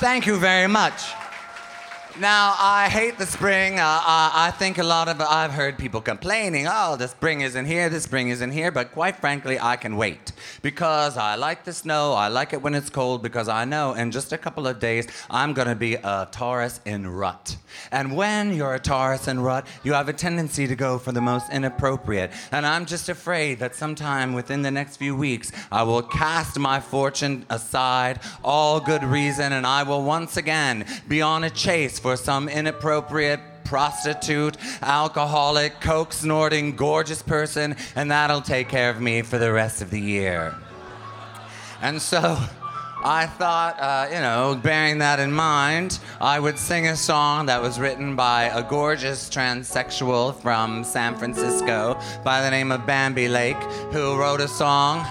Thank you very much. Now, I hate the spring. I think I've heard people complaining, oh, the spring isn't here, but quite frankly, I can wait. Because I like the snow, I like it when it's cold, because I know in just a couple of days, I'm gonna be a Taurus in rut. And when you're a Taurus in rut, you have a tendency to go for the most inappropriate. And I'm just afraid that sometime within the next few weeks, I will cast my fortune aside, all good reason, and I will once again be on a chase for some inappropriate prostitute, alcoholic, coke-snorting, gorgeous person, and that'll take care of me for the rest of the year. And so I thought, bearing that in mind, I would sing a song that was written by a gorgeous transsexual from San Francisco by the name of Bambi Lake, who wrote a song,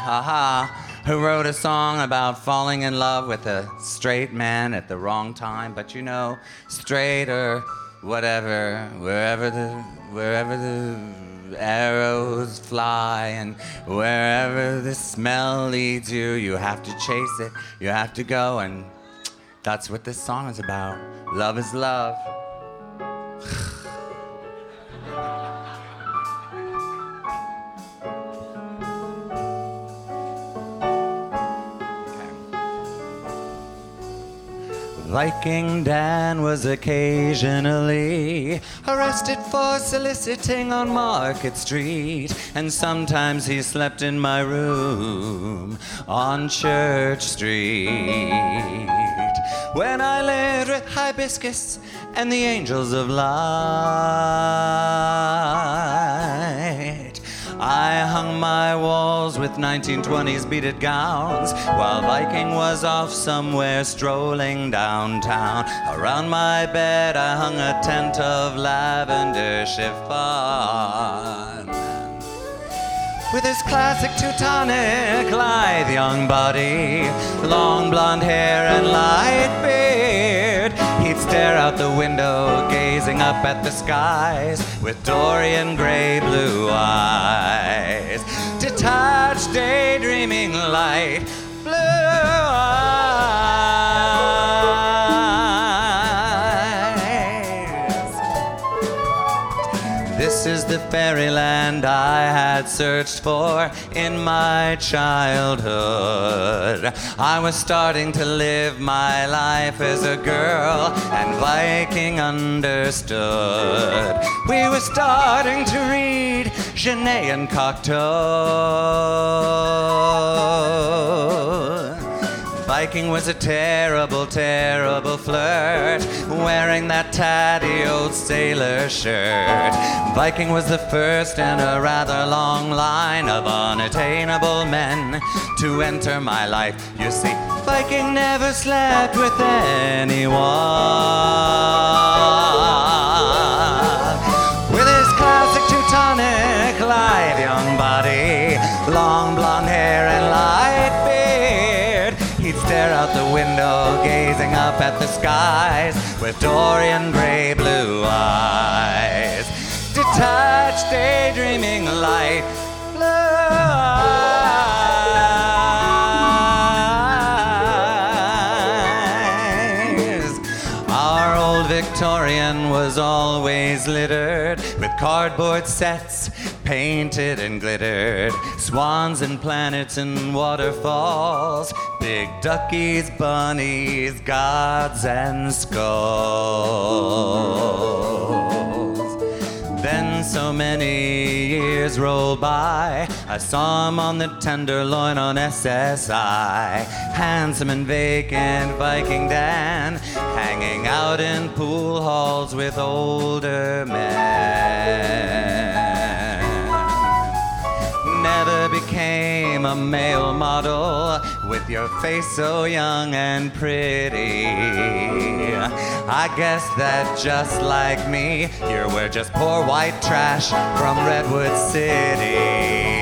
about falling in love with a straight man at the wrong time. But straight or whatever, wherever the arrows fly and wherever the smell leads you, you have to chase it, you have to go, and that's what this song is about. Love is love. Viking Dan was occasionally arrested for soliciting on Market Street, and sometimes he slept in my room on Church Street. When I lived with Hibiscus and the Angels of Light, I hung my walls with 1920s beaded gowns while Viking was off somewhere strolling downtown. Around my bed I hung a tent of lavender chiffon. With his classic Teutonic, lithe young body, long blonde hair and light beard, he'd stare out the window, gazing up at the skies with Dorian gray blue eyes. Detached, daydreaming light blue eyes. This is the fairyland I had searched for in my childhood. I was starting to live my life as a girl, and Viking understood. We were starting to read Genet and Cocteau. Viking was a terrible, terrible flirt, wearing that tatty old sailor shirt. Viking was the first in a rather long line of unattainable men to enter my life. You see, Viking never slept with anyone. With his classic Teutonic, lithe young body, long blonde hair and light beard, he'd stare out the window, gazing up at the skies with Dorian gray blue eyes. Detached, daydreaming light blue eyes. Our old Victorian was always littered with cardboard sets, painted and glittered, swans and planets and waterfalls, big duckies, bunnies, gods and skulls. Then so many years rolled by, I saw him on the Tenderloin on SSI, handsome and vacant Viking Dan, hanging out in pool halls with older men. Never became a male model with your face so young and pretty. I guess that just like me, you were just poor white trash from Redwood City.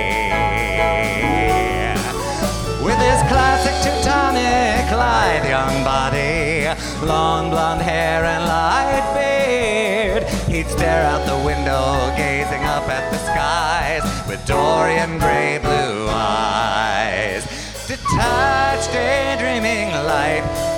With his classic Teutonic, lithe young body, long blonde hair and light beard, he'd stare out the window, gazing up at the skies with Dorian gray blue eyes. Detached, daydreaming light